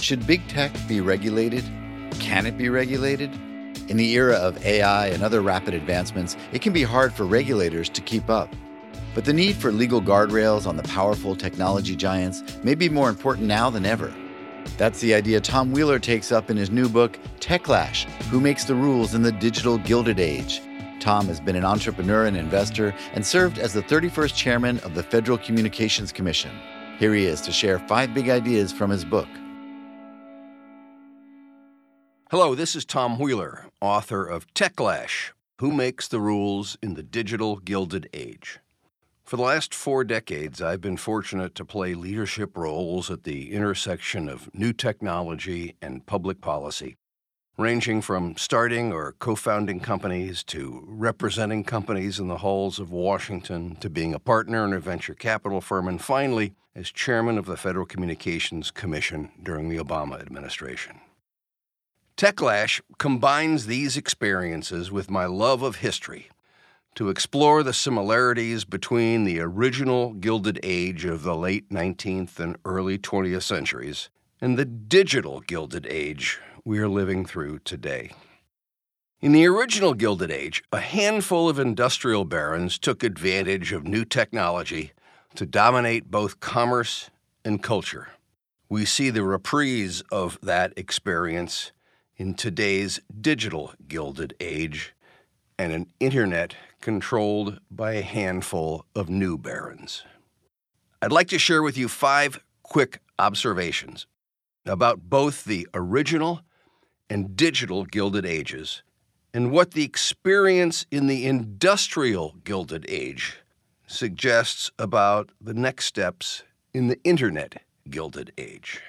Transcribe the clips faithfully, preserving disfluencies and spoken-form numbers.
Should big tech be regulated? Can it be regulated? In the era of A I and other rapid advancements, it can be hard for regulators to keep up. But the need for legal guardrails on the powerful technology giants may be more important now than ever. That's the idea Tom Wheeler takes up in his new book, Techlash: Who Makes the Rules in the Digital Gilded Age? Tom has been an entrepreneur and investor and served as the thirty-first chairman of the Federal Communications Commission. Here he is to share five big ideas from his book. Hello, this is Tom Wheeler, author of Techlash: Who Makes the Rules in the Digital Gilded Age? For the last four decades, I've been fortunate to play leadership roles at the intersection of new technology and public policy, ranging from starting or co-founding companies to representing companies in the halls of Washington to being a partner in a venture capital firm, and finally, as chairman of the Federal Communications Commission during the Obama administration. Techlash combines these experiences with my love of history to explore the similarities between the original Gilded Age of the late nineteenth and early twentieth centuries and the digital Gilded Age we are living through today. In the original Gilded Age, a handful of industrial barons took advantage of new technology to dominate both commerce and culture. We see the reprise of that experience in today's digital Gilded Age and an internet controlled by a handful of new barons. I'd like to share with you five quick observations about both the original and digital Gilded Ages and what the experience in the industrial Gilded Age suggests about the next steps in the internet Gilded Age.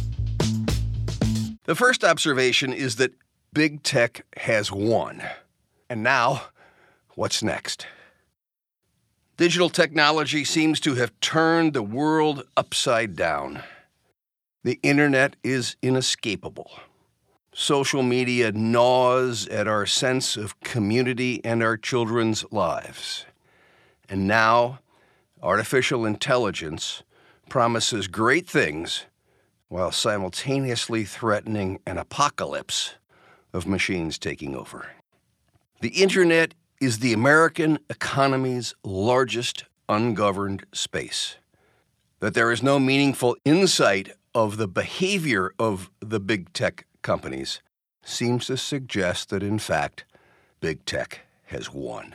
The first observation is that big tech has won. And now, what's next? Digital technology seems to have turned the world upside down. The internet is inescapable. Social media gnaws at our sense of community and our children's lives. And now, artificial intelligence promises great things while simultaneously threatening an apocalypse of machines taking over. The internet is the American economy's largest ungoverned space. That there is no meaningful insight of the behavior of the big tech companies seems to suggest that, in fact, big tech has won.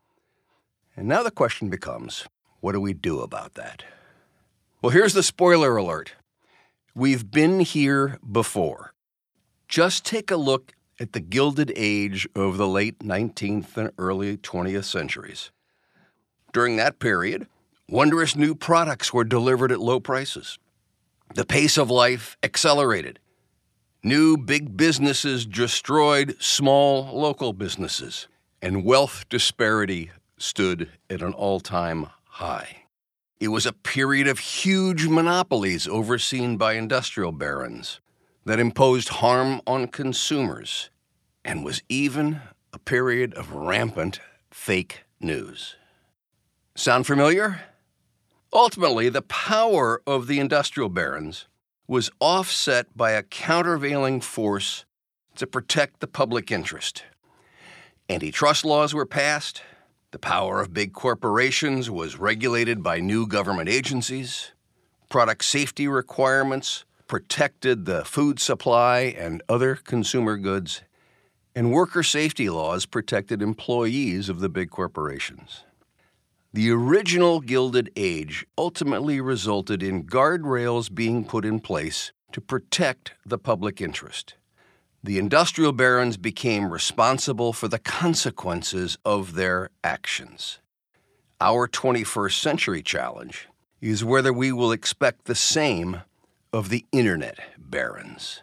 And now the question becomes, what do we do about that? Well, here's the spoiler alert. We've been here before. Just take a look at the Gilded Age of the late nineteenth and early twentieth centuries. During that period, wondrous new products were delivered at low prices. The pace of life accelerated. New big businesses destroyed small local businesses, and wealth disparity stood at an all-time high. It was a period of huge monopolies overseen by industrial barons that imposed harm on consumers, and was even a period of rampant fake news. Sound familiar? Ultimately, the power of the industrial barons was offset by a countervailing force to protect the public interest. Antitrust laws were passed. The power of big corporations was regulated by new government agencies. Product safety requirements protected the food supply and other consumer goods. And worker safety laws protected employees of the big corporations. The original Gilded Age ultimately resulted in guardrails being put in place to protect the public interest. The industrial barons became responsible for the consequences of their actions. Our twenty-first century challenge is whether we will expect the same of the internet barons.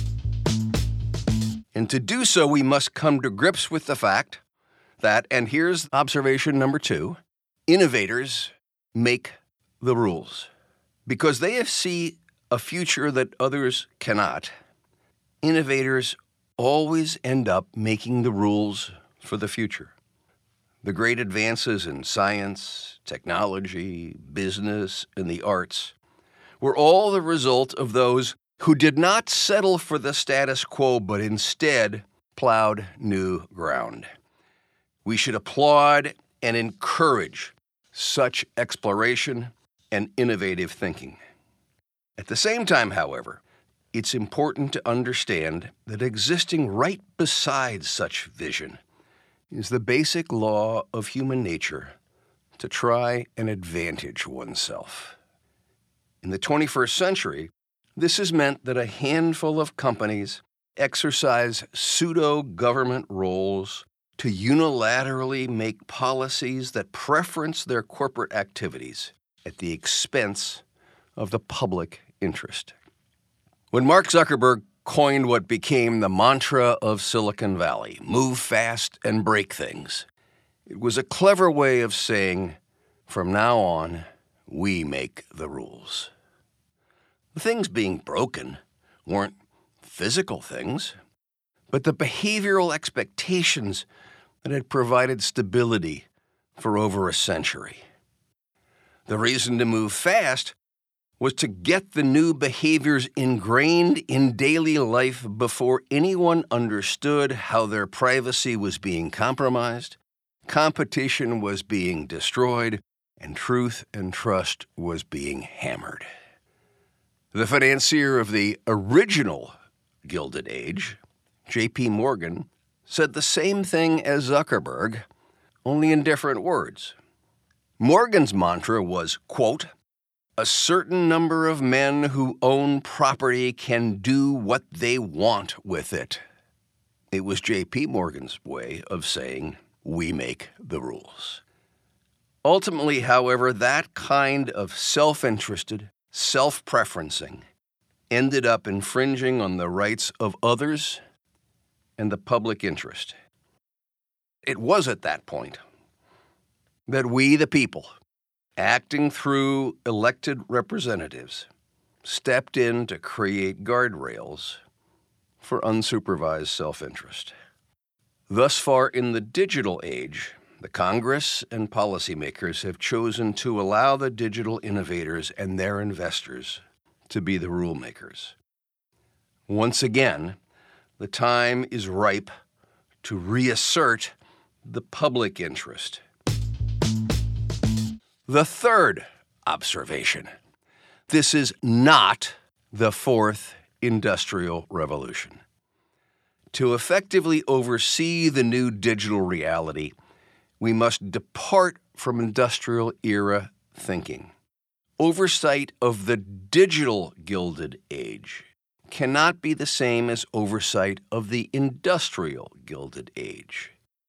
And to do so, we must come to grips with the fact that, and here's observation number two, innovators make the rules. Because they see a future that others cannot, innovators always end up making the rules for the future. The great advances in science, technology, business, and the arts were all the result of those who did not settle for the status quo, but instead plowed new ground. We should applaud and encourage such exploration and innovative thinking. At the same time, however, it's important to understand that existing right beside such vision is the basic law of human nature to try and advantage oneself. In the twenty-first century, this has meant that a handful of companies exercise pseudo-government roles to unilaterally make policies that preference their corporate activities at the expense of the public interest. When Mark Zuckerberg coined what became the mantra of Silicon Valley, move fast and break things, it was a clever way of saying, from now on, we make the rules. The things being broken weren't physical things, but the behavioral expectations that had provided stability for over a century. The reason to move fast was to get the new behaviors ingrained in daily life before anyone understood how their privacy was being compromised, competition was being destroyed, and truth and trust was being hammered. The financier of the original Gilded Age, J P Morgan, said the same thing as Zuckerberg, only in different words. Morgan's mantra was, quote, "A certain number of men who own property can do what they want with it." It was J P Morgan's way of saying, we make the rules. Ultimately, however, that kind of self-interested, self-preferencing ended up infringing on the rights of others and the public interest. It was at that point that we, the people, acting through elected representatives, stepped in to create guardrails for unsupervised self-interest. Thus far in the digital age, the Congress and policymakers have chosen to allow the digital innovators and their investors to be the rule makers. Once again, the time is ripe to reassert the public interest. The third observation. This is not the fourth industrial revolution. To effectively oversee the new digital reality, we must depart from industrial era thinking. Oversight of the digital Gilded Age cannot be the same as oversight of the industrial Gilded Age.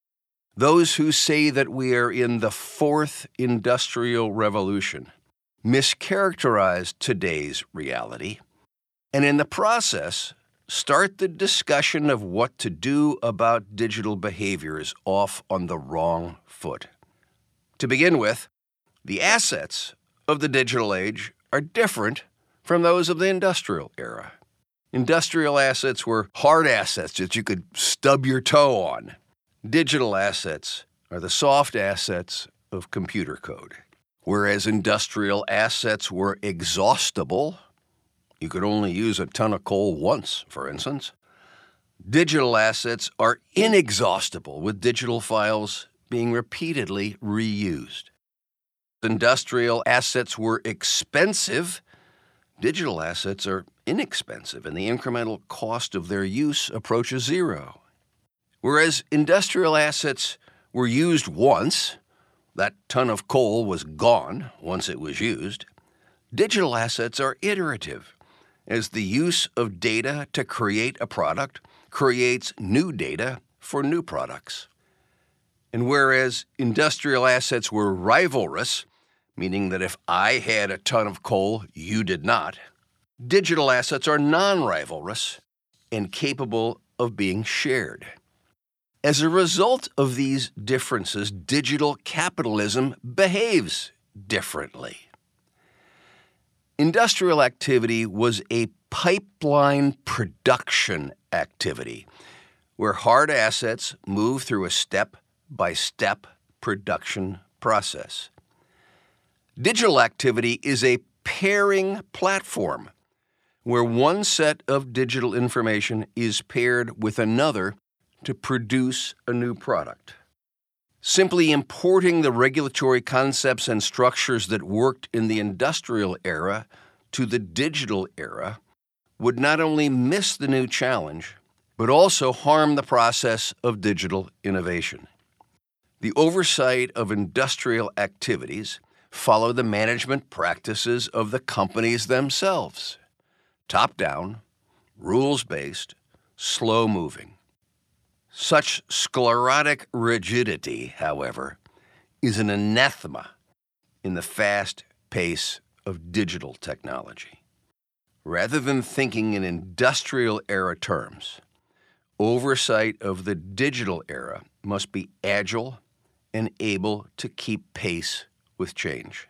Those who say that we are in the fourth industrial revolution mischaracterize today's reality, and in the process, start the discussion of what to do about digital behaviors off on the wrong foot. To begin with, the assets of the digital age are different from those of the industrial era. Industrial assets were hard assets that you could stub your toe on. Digital assets are the soft assets of computer code. Whereas industrial assets were exhaustible, you could only use a ton of coal once, for instance. Digital assets are inexhaustible, with digital files being repeatedly reused. Industrial assets were expensive. Digital assets are inexpensive, and the incremental cost of their use approaches zero. Whereas industrial assets were used once, that ton of coal was gone once it was used. Digital assets are iterative, as the use of data to create a product creates new data for new products. And whereas industrial assets were rivalrous, meaning that if I had a ton of coal, you did not, digital assets are non-rivalrous and capable of being shared. As a result of these differences, digital capitalism behaves differently. Industrial activity was a pipeline production activity, where hard assets move through a step-by-step production process. Digital activity is a pairing platform, where one set of digital information is paired with another to produce a new product. Simply importing the regulatory concepts and structures that worked in the industrial era to the digital era would not only miss the new challenge, but also harm the process of digital innovation. The oversight of industrial activities follow the management practices of the companies themselves. Top-down, rules-based, slow-moving. Such sclerotic rigidity, however, is an anathema in the fast pace of digital technology. Rather than thinking in industrial era terms, oversight of the digital era must be agile and able to keep pace with change.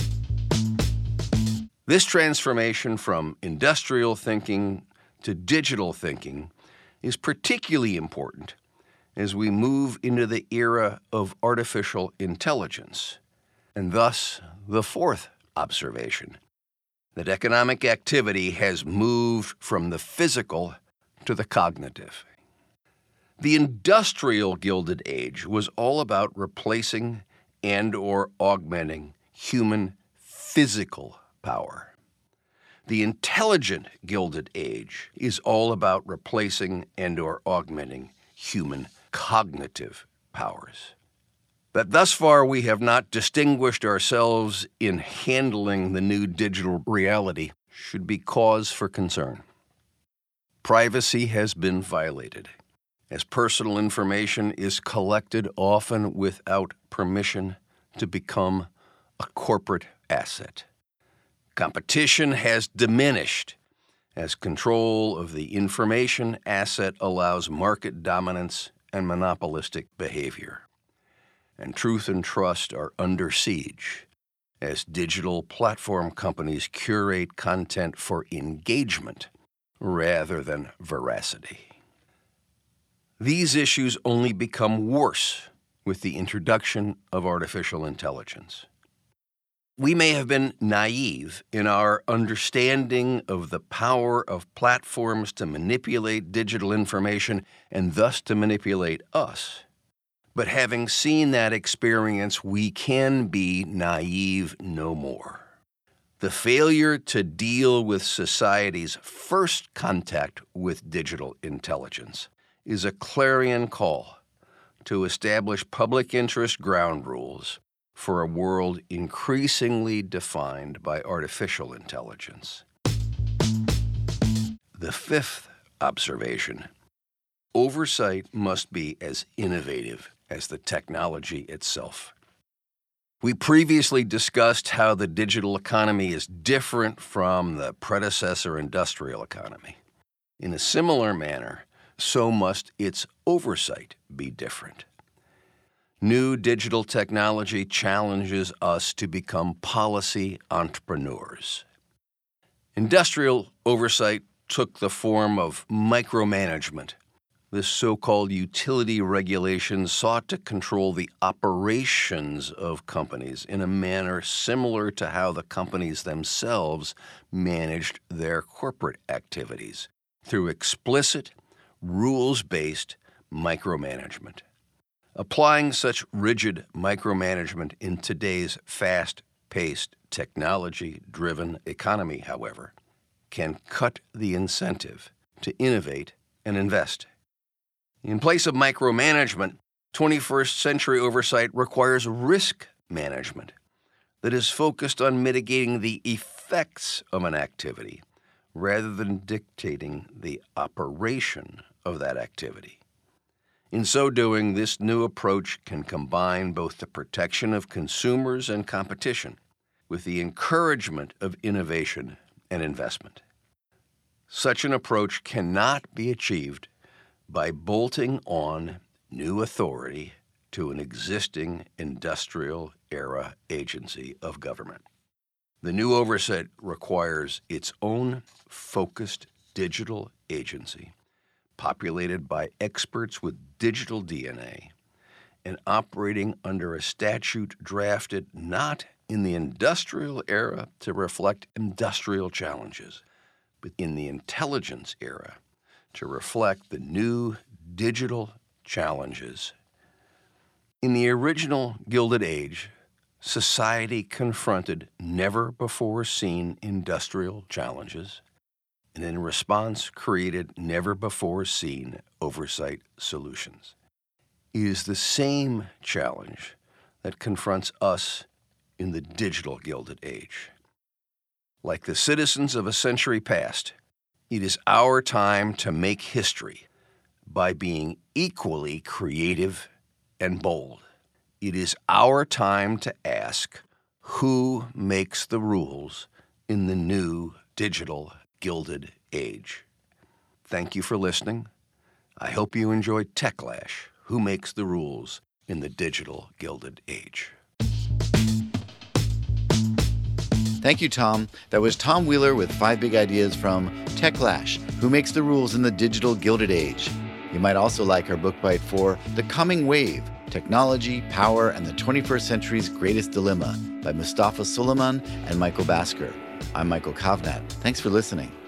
This transformation from industrial thinking to digital thinking is particularly important as we move into the era of artificial intelligence, and thus the fourth observation, that economic activity has moved from the physical to the cognitive. The industrial Gilded Age was all about replacing and or augmenting human physical power. The intelligent Gilded Age is all about replacing and or augmenting human cognitive powers. That thus far we have not distinguished ourselves in handling the new digital reality should be cause for concern. Privacy has been violated, as personal information is collected often without permission to become a corporate asset. Competition has diminished as control of the information asset allows market dominance and monopolistic behavior. And truth and trust are under siege as digital platform companies curate content for engagement rather than veracity. These issues only become worse with the introduction of artificial intelligence. We may have been naive in our understanding of the power of platforms to manipulate digital information and thus to manipulate us. But having seen that experience, we can be naive no more. The failure to deal with society's first contact with digital intelligence is a clarion call to establish public interest ground rules for a world increasingly defined by artificial intelligence. The fifth observation: oversight must be as innovative as the technology itself. We previously discussed how the digital economy is different from the predecessor industrial economy. In a similar manner, so must its oversight be different. New digital technology challenges us to become policy entrepreneurs. Industrial oversight took the form of micromanagement. This so-called utility regulation sought to control the operations of companies in a manner similar to how the companies themselves managed their corporate activities, through explicit, rules-based micromanagement. Applying such rigid micromanagement in today's fast-paced, technology-driven economy, however, can cut the incentive to innovate and invest. In place of micromanagement, twenty-first century oversight requires risk management that is focused on mitigating the effects of an activity rather than dictating the operation of that activity. In so doing, this new approach can combine both the protection of consumers and competition with the encouragement of innovation and investment. Such an approach cannot be achieved by bolting on new authority to an existing industrial era agency of government. The new oversight requires its own focused digital agency, populated by experts with digital D N A, and operating under a statute drafted not in the industrial era to reflect industrial challenges, but in the intelligence era to reflect the new digital challenges. In the original Gilded Age, society confronted never-before-seen industrial challenges, and in response created never-before-seen oversight solutions. It is the same challenge that confronts us in the digital Gilded Age. Like the citizens of a century past, it is our time to make history by being equally creative and bold. It is our time to ask who makes the rules in the new digital Gilded Age. Thank you for listening. I hope you enjoyed Techlash, Who Makes the Rules in the Digital Gilded Age. Thank you, Tom. That was Tom Wheeler with five big ideas from Techlash, Who Makes the Rules in the Digital Gilded Age. You might also like our book bite for The Coming Wave, Technology, Power, and the twenty-first Century's Greatest Dilemma by Mustafa Suleiman and Michael Basker. I'm Michael Kovnat. Thanks for listening.